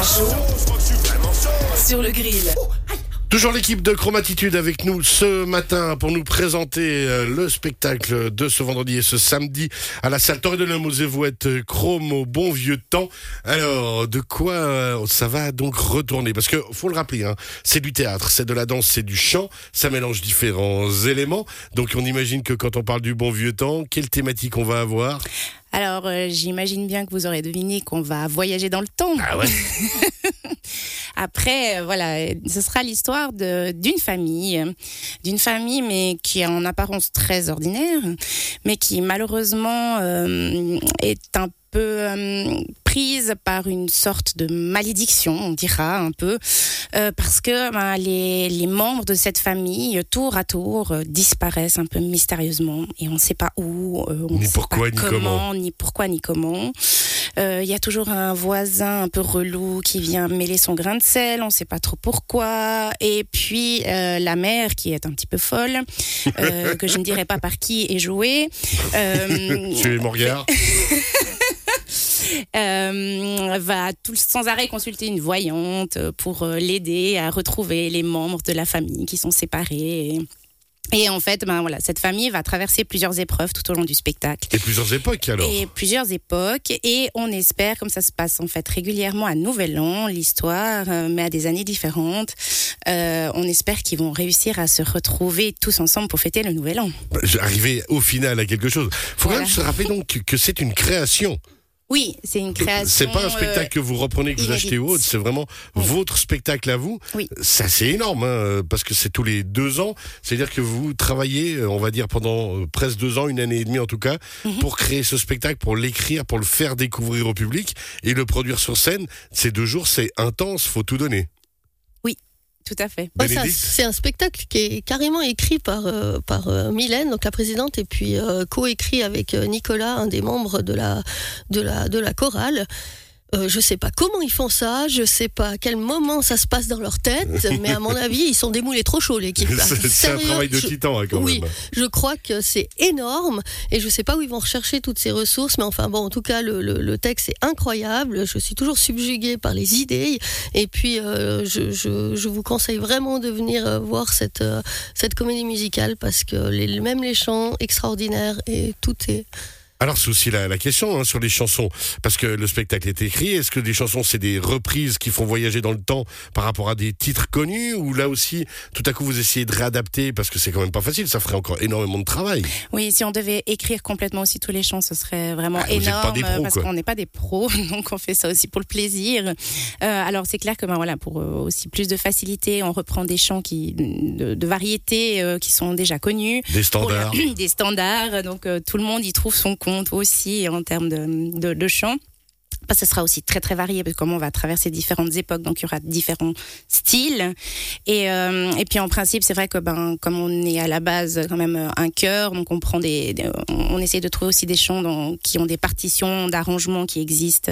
chaud sur le grill. Toujours l'équipe de Chromatitude avec nous ce matin pour nous présenter le spectacle de ce vendredi et ce samedi à la salle Torre de l'Homme aux Évouettes Chrome au bon vieux temps. Alors, de quoi ça va donc retourner? Parce que, faut le rappeler, c'est du théâtre, c'est de la danse, c'est du chant, ça mélange différents éléments. Donc on imagine que quand on parle du bon vieux temps, quelle thématique on va avoir? Alors, j'imagine bien que vous aurez deviné qu'on va voyager dans le temps. Ah ouais. Après, voilà, ce sera l'histoire d'une famille, mais qui est en apparence très ordinaire, mais qui malheureusement est un peu prise par une sorte de malédiction, on dira un peu, parce que les membres de cette famille, tour à tour, disparaissent un peu mystérieusement et on ne sait pas où, on ne sait pas comment, ni pourquoi, ni comment. Il y a toujours un voisin un peu relou qui vient mêler son grain de sel, on ne sait pas trop pourquoi. Et puis la mère qui est un petit peu folle, que je ne dirai pas par qui est jouée. Tu es mon regard. Va sans arrêt consulter une voyante pour l'aider à retrouver les membres de la famille qui sont séparés. Et en fait, cette famille va traverser plusieurs épreuves tout au long du spectacle. Et plusieurs époques alors. Et plusieurs époques. Et on espère, comme ça se passe en fait régulièrement à Nouvel An, l'histoire, mais à des années différentes, on espère qu'ils vont réussir à se retrouver tous ensemble pour fêter le Nouvel An. Arriver au final à quelque chose. Faut quand même se rappeler donc que c'est une création. Oui, c'est une création. C'est pas un spectacle que vous reprenez, que vous achetez ou autre, c'est vraiment votre spectacle à vous. Oui. C'est assez énorme, parce que c'est tous les 2 ans. C'est-à-dire que vous travaillez, on va dire, pendant presque 2 ans, 1 année et demie en tout cas, pour créer ce spectacle, pour l'écrire, pour le faire découvrir au public et le produire sur scène. Ces 2 jours, c'est intense, faut tout donner. Tout à fait. C'est un spectacle qui est carrément écrit par Mylène, donc la présidente, et puis co-écrit avec Nicolas, un des membres de la chorale. Je sais pas comment ils font ça, je sais pas à quel moment ça se passe dans leur tête, mais à mon avis, ils sont démoulés trop chauds, l'équipe. C'est un travail de titan, quand même. Oui, je crois que c'est énorme, et je sais pas où ils vont rechercher toutes ces ressources, mais enfin bon, en tout cas, le texte est incroyable. Je suis toujours subjuguée par les idées, et puis je vous conseille vraiment de venir voir cette comédie musicale, parce que même les chants extraordinaires, et tout est... Alors c'est aussi la question sur les chansons, parce que le spectacle est écrit, est-ce que des chansons c'est des reprises qui font voyager dans le temps par rapport à des titres connus, ou là aussi tout à coup vous essayez de réadapter, parce que c'est quand même pas facile, ça ferait encore énormément de travail. Oui, si on devait écrire complètement aussi tous les chants, ce serait vraiment énorme, vous êtes pas des pros, parce qu'on n'est pas des pros, donc on fait ça aussi pour le plaisir. Alors c'est clair que pour aussi plus de facilité, on reprend des chants de variétés qui sont déjà connus. Des standards. Des standards, donc tout le monde y trouve son compte aussi en termes de chant. Ça sera aussi très très varié, parce que comme on va traverser différentes époques, donc il y aura différents styles, et puis en principe c'est vrai que comme on est à la base quand même un chœur, donc on prend on essaie de trouver aussi des chants qui ont des partitions d'arrangements qui existent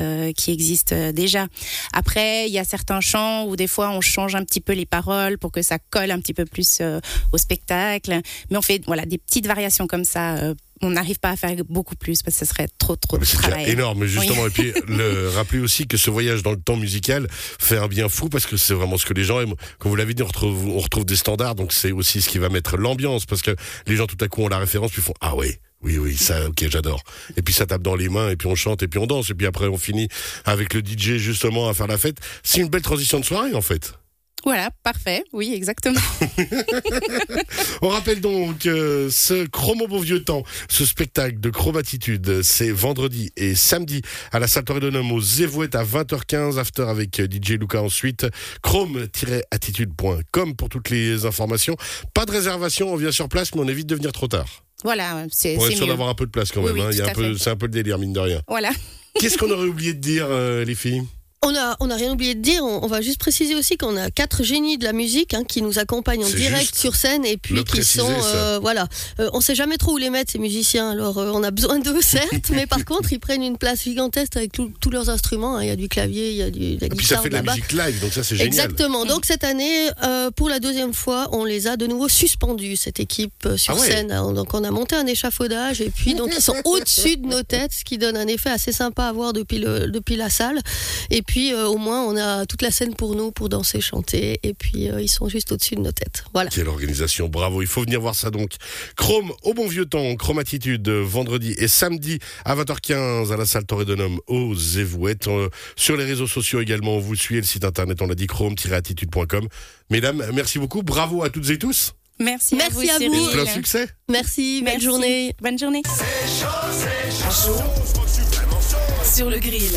déjà. Après il y a certains chants où des fois on change un petit peu les paroles pour que ça colle un petit peu plus au spectacle, mais on fait des petites variations comme ça. On n'arrive pas à faire beaucoup plus, parce que ce serait trop de travail. C'est énorme, justement. Oui. Et puis, rappelez aussi que ce voyage dans le temps musical fait un bien fou, parce que c'est vraiment ce que les gens aiment. Comme vous l'avez dit, on retrouve des standards, donc c'est aussi ce qui va mettre l'ambiance, parce que les gens tout à coup ont la référence, puis font « Ah ouais, oui, ça, ok, j'adore. » Et puis ça tape dans les mains, et puis on chante, et puis on danse, et puis après on finit avec le DJ justement à faire la fête. C'est une belle transition de soirée, en fait. Voilà, parfait, oui, exactement. On rappelle donc ce Chrome au bon vieux temps, ce spectacle de Chromatitude, c'est vendredi et samedi à la salle Torre de l'Homme aux Évouettes à 20h15, after avec DJ Luca ensuite, chrome-attitude.com pour toutes les informations. Pas de réservation, on vient sur place, mais on évite de venir trop tard. Voilà, c'est pour être sûr mieux d'avoir un peu de place quand même, oui, c'est un peu le délire, mine de rien. Voilà. Qu'est-ce qu'on aurait oublié de dire, les filles ? On a rien oublié de dire. On va juste préciser aussi qu'on a 4 génies de la musique qui nous accompagnent en direct sur scène, et puis qui sont on sait jamais trop où les mettre, ces musiciens. Alors on a besoin d'eux, certes, mais par contre ils prennent une place gigantesque avec tous leurs instruments. Il y a du clavier, il y a de la guitare. Et puis ça fait de la musique live, donc ça c'est génial. Exactement. Donc cette année, pour la 2e fois, on les a de nouveau suspendus, cette équipe sur scène. Donc on a monté un échafaudage, et puis donc ils sont au-dessus de nos têtes, ce qui donne un effet assez sympa à voir depuis la salle. Et puis puis au moins on a toute la scène pour nous, pour danser, chanter, et puis ils sont juste au-dessus de nos têtes. Voilà. Quelle organisation, bravo. Il faut venir voir ça donc. Chrome au bon vieux temps, Chromatitude, vendredi et samedi à 20h15 à la salle Torredonum aux Évouettes. Sur les réseaux sociaux également, vous suivez le site internet, on l'a dit, chrome-attitude.com. Mesdames, merci beaucoup, bravo à toutes et tous. Merci à vous, à Cyril. vous. Et plein succès. Merci, belle journée. Bonne journée. Sur le grill.